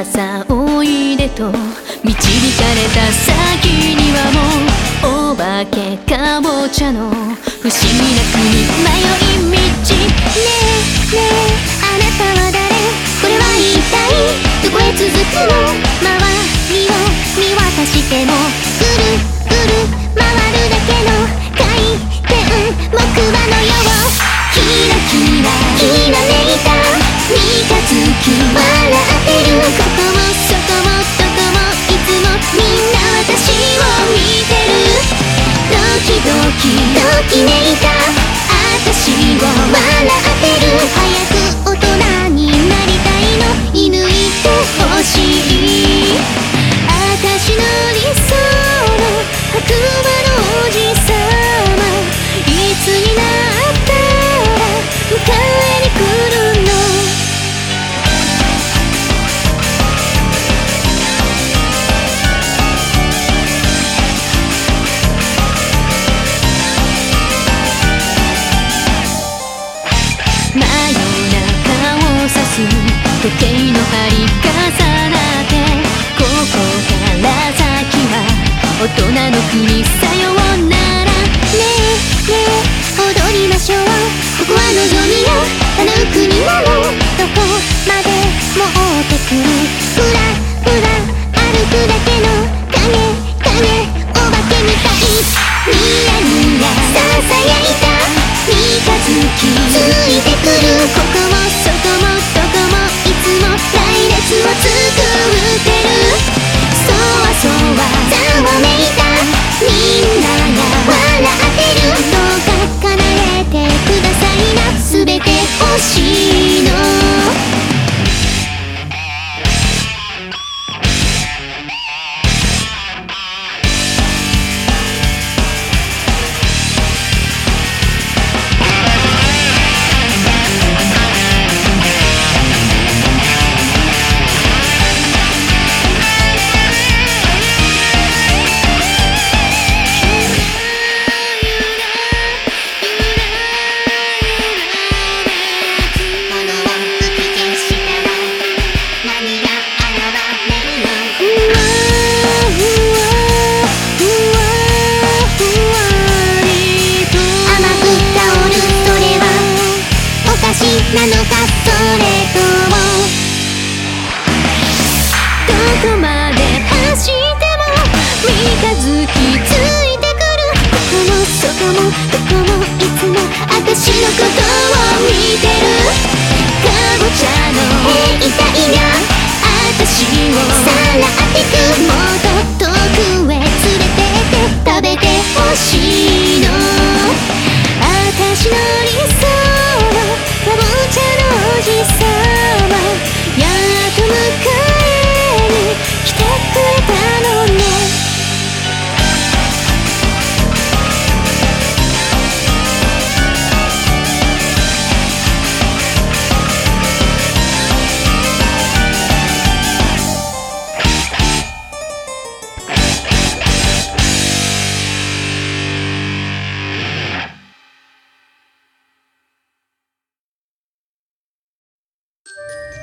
さおいでと導かれた先にはもうお化けかぼちゃの不思議な国迷い道。ねえねえあなたは誰、これは一体どこへ続くの。周りを見渡してもぐるぐる回るだけの回転木馬のよう、キラキラきらめいた三日月笑ってる。ここもそこもどこもいつもみんな私を見てる。ドキドキときめいた私を笑ってる。早く大人になりたいの、射抜いてほしい。私の理想の白馬の王子様、いつになったら迎えに来るの。真夜中を指す時計の針重なって、ここから先は大人の国さようなら。ねえねえ踊りましょう、ここは望みよ叶う国なの。どこまでも追ってくる、ふらふら歩くだけの影影お化けみたい。ニヤニヤささやいた三日月ついてくる。ここもそこもどこもいつも隊列を作ってる。そわそわざわめいたみんなが笑ってる。どうか叶えてくださいな、すべて欲しいの。なのかそれとも、どこまで走っても三日月ついてくる。ここもそこもどこもいつも私のことを見てる。かぼちゃの兵隊